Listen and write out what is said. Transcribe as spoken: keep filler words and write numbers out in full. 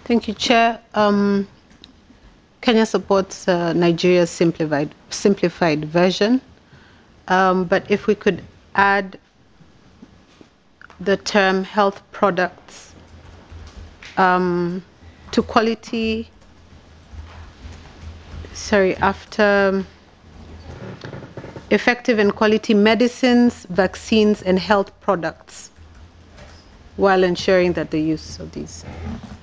Thank you, Chair. Um, Kenya supports uh, Nigeria's simplified, simplified version, um, but if we could add the term health products um, to quality, sorry, after effective and quality medicines, vaccines, and health products, while ensuring that the use of these